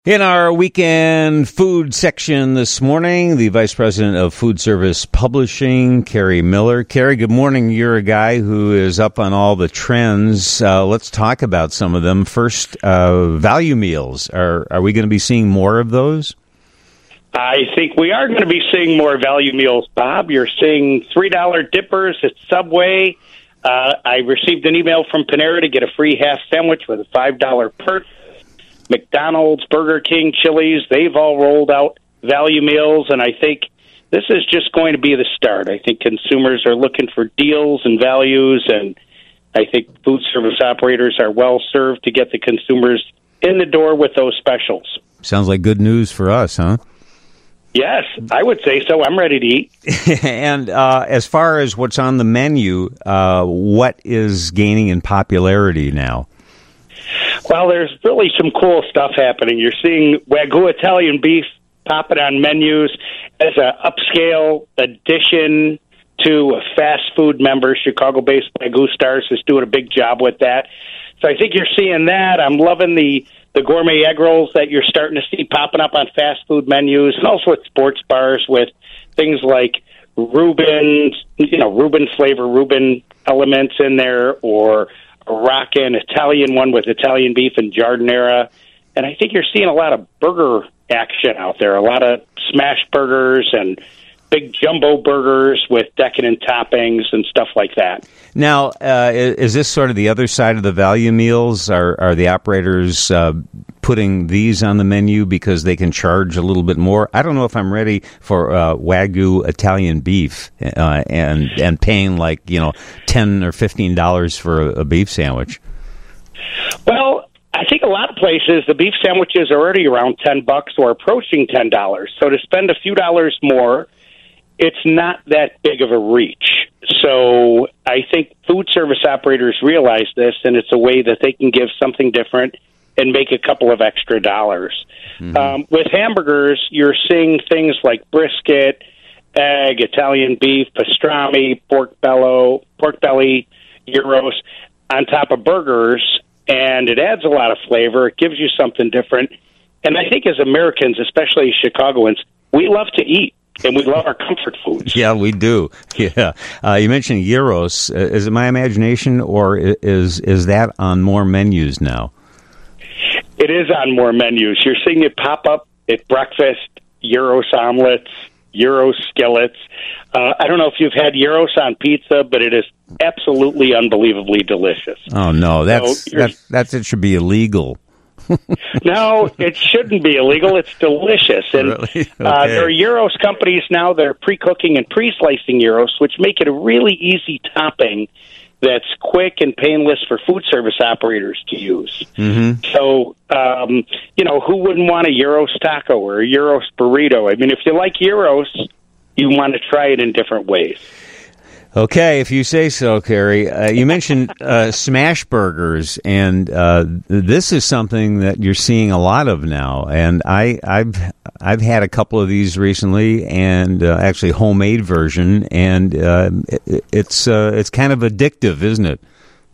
In our weekend food section this morning, the Vice President of Food Service Publishing, Kerry Miller. Kerry, good morning. You're a guy who is up on all the trends. Let's talk about some of them. First, value meals. Are we going to be seeing more of those? I think we are going to be seeing more value meals, Bob. You're seeing $3 dippers at Subway. I received an email from Panera to get a free half sandwich with a $5 perk. McDonald's, Burger King, Chili's, they've all rolled out value meals, and I think this is just going to be the start. I think consumers are looking for deals and values, and I think food service operators are well served to get the consumers in the door with those specials. Sounds like good news for us, huh? Yes, I would say so. I'm ready to eat. And as far as what's on the menu, what is gaining in popularity now? Well, there's really some cool stuff happening. You're seeing Wagyu Italian beef popping on menus as an upscale addition to a fast food member. Chicago-based Wagyu Stars is doing a big job with that. So I think you're seeing that. I'm loving the gourmet egg rolls that you're starting to see popping up on fast food menus, and also at sports bars with things like Reuben flavor, Reuben elements in there, or a rockin' Italian one with Italian beef and giardiniera. And I think you're seeing a lot of burger action out there, a lot of smash burgers and big jumbo burgers with decadent toppings and stuff like that. Now, is this sort of the other side of the value meals? Are the operators putting these on the menu because they can charge a little bit more? I don't know if I'm ready for Wagyu Italian beef and paying like $10 or $15 for a beef sandwich. Well, I think a lot of places the beef sandwiches are already around $10 or approaching $10. So to spend a few dollars more, it's not that big of a reach. So I think food service operators realize this, and it's a way that they can give something different and make a couple of extra dollars. Mm-hmm. With hamburgers, you're seeing things like brisket, egg, Italian beef, pastrami, pork belly, gyros on top of burgers, and it adds a lot of flavor. It gives you something different. And I think as Americans, especially Chicagoans, we love to eat. And we love our comfort foods. Yeah, we do. Yeah. You mentioned gyros. Is it my imagination, or is that on more menus now? It is on more menus. You're seeing it pop up at breakfast, gyros omelets, gyros skillets. I don't know if you've had gyros on pizza, but it is absolutely unbelievably delicious. Oh, no. It should be illegal. No, it shouldn't be illegal. It's delicious. And really? Okay. There are gyros companies now that are pre-cooking and pre-slicing gyros, which make it a really easy topping that's quick and painless for food service operators to use. Mm-hmm. So, who wouldn't want a gyros taco or a gyros burrito? I mean, if you like gyros, you want to try it in different ways. Okay, if you say so, Kerry. You mentioned smash burgers, and this is something that you're seeing a lot of now. And I've had a couple of these recently, and actually homemade version, and it's kind of addictive, isn't it?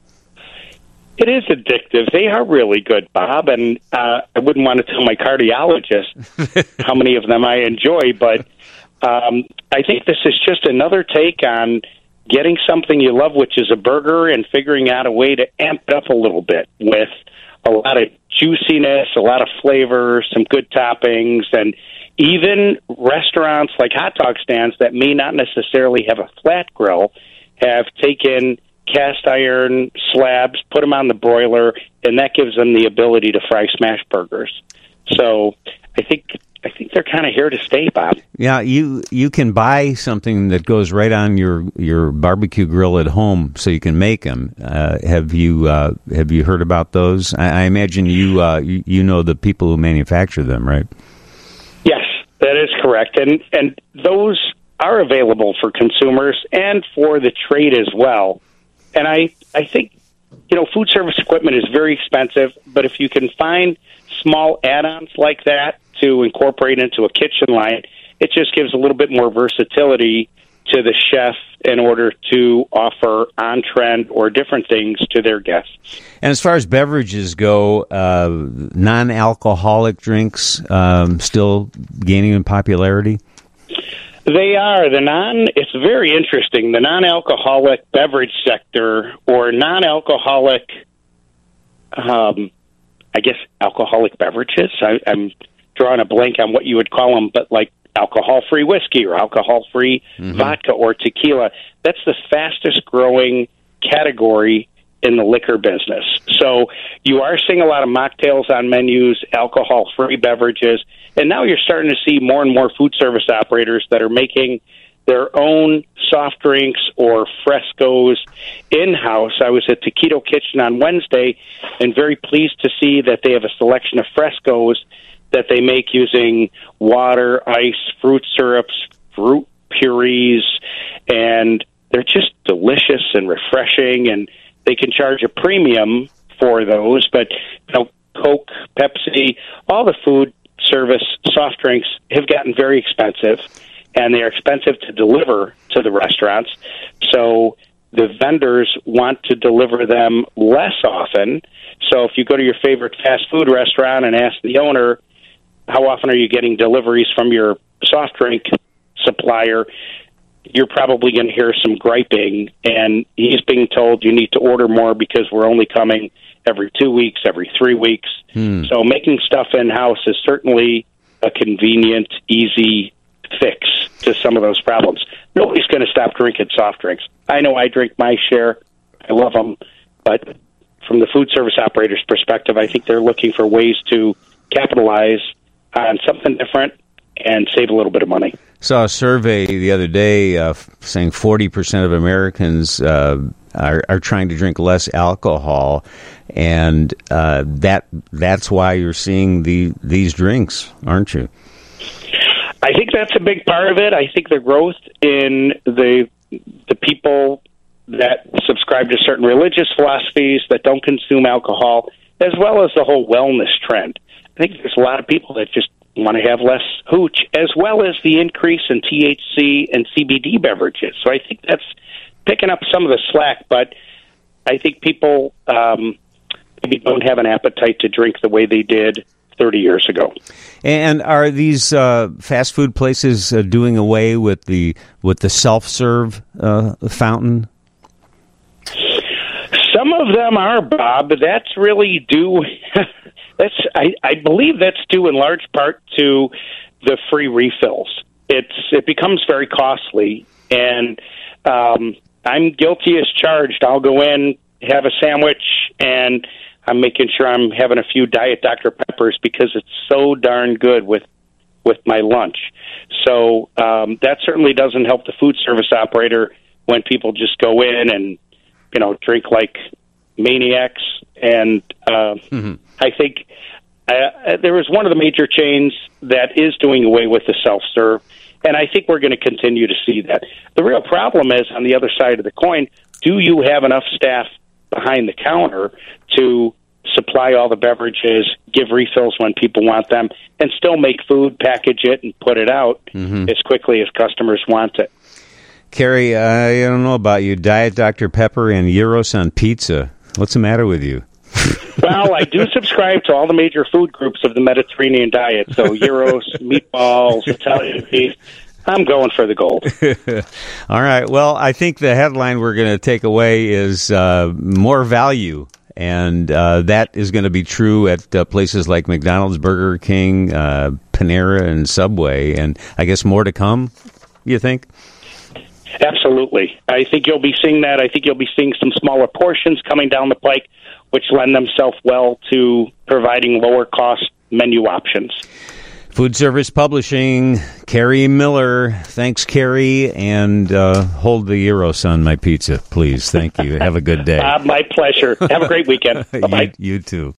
It is addictive. They are really good, Bob, and I wouldn't want to tell my cardiologist how many of them I enjoy, but I think this is just another take on getting something you love, which is a burger, and figuring out a way to amp it up a little bit with a lot of juiciness, a lot of flavor, some good toppings, and even restaurants like hot dog stands that may not necessarily have a flat grill have taken cast iron slabs, put them on the broiler, and that gives them the ability to fry smash burgers. So I think they're kind of here to stay, Bob. Yeah, you can buy something that goes right on your barbecue grill at home, so you can make them. Have you heard about those? I imagine you know the people who manufacture them, right? Yes, that is correct, and those are available for consumers and for the trade as well. And I think food service equipment is very expensive, but if you can find small add-ons like that to incorporate into a kitchen line, it just gives a little bit more versatility to the chef in order to offer on-trend or different things to their guests. And as far as beverages go, non-alcoholic drinks still gaining in popularity? They are. It's very interesting. The non-alcoholic beverage sector, or non-alcoholic, alcoholic beverages. I'm drawing a blank on what you would call them, but like alcohol-free whiskey or alcohol-free vodka or tequila. That's the fastest growing category in the liquor business. So you are seeing a lot of mocktails on menus, alcohol-free beverages, and now you're starting to see more and more food service operators that are making their own soft drinks or frescoes in-house. I was at Taquito Kitchen on Wednesday and very pleased to see that they have a selection of frescoes that they make using water, ice, fruit syrups, fruit purees, and they're just delicious and refreshing, and they can charge a premium for those. But Coke, Pepsi, all the food service soft drinks have gotten very expensive, and they are expensive to deliver to the restaurants. So the vendors want to deliver them less often. So if you go to your favorite fast food restaurant and ask the owner, how often are you getting deliveries from your soft drink supplier, you're probably going to hear some griping, and he's being told you need to order more because we're only coming every 2 weeks, every 3 weeks. So making stuff in-house is certainly a convenient, easy fix to some of those problems. Nobody's going to stop drinking soft drinks. I know I drink my share. I love them. But from the food service operator's perspective, I think they're looking for ways to capitalize on something different and save a little bit of money. Saw a survey the other day saying 40% of Americans are trying to drink less alcohol, and that's why you're seeing these drinks, aren't you? I think that's a big part of it. I think the growth in the people that subscribe to certain religious philosophies that don't consume alcohol, as well as the whole wellness trend. I think there's a lot of people that just want to have less hooch, as well as the increase in THC and CBD beverages. So I think that's picking up some of the slack, but I think people maybe don't have an appetite to drink the way they did 30 years ago. And are these fast food places doing away with the self-serve fountain? Some of them are, Bob. That's really due. I believe that's due in large part to the free refills. It becomes very costly, and I'm guilty as charged. I'll go in, have a sandwich, and I'm making sure I'm having a few Diet Dr. Peppers because it's so darn good with my lunch. So that certainly doesn't help the food service operator when people just go in and drink like maniacs. And I think there was one of the major chains that is doing away with the self-serve, and I think we're going to continue to see that. The real problem is, on the other side of the coin, do you have enough staff behind the counter to supply all the beverages, give refills when people want them, and still make food, package it, and put it out as quickly as customers want it? Kerry, I don't know about you. Diet Dr. Pepper and gyros on pizza. What's the matter with you? Well, I do subscribe to all the major food groups of the Mediterranean diet. So gyros, meatballs, Italian beef. I'm going for the gold. All right. Well, I think the headline we're going to take away is more value. And that is going to be true at places like McDonald's, Burger King, Panera, and Subway. And I guess more to come, you think? Absolutely. I think you'll be seeing that. I think you'll be seeing some smaller portions coming down the pike, which lend themselves well to providing lower-cost menu options. Food Service Publishing, Kerry Miller. Thanks, Kerry, and hold the gyros on my pizza, please. Thank you. Have a good day. My pleasure. Have a great weekend. Bye-bye. You too.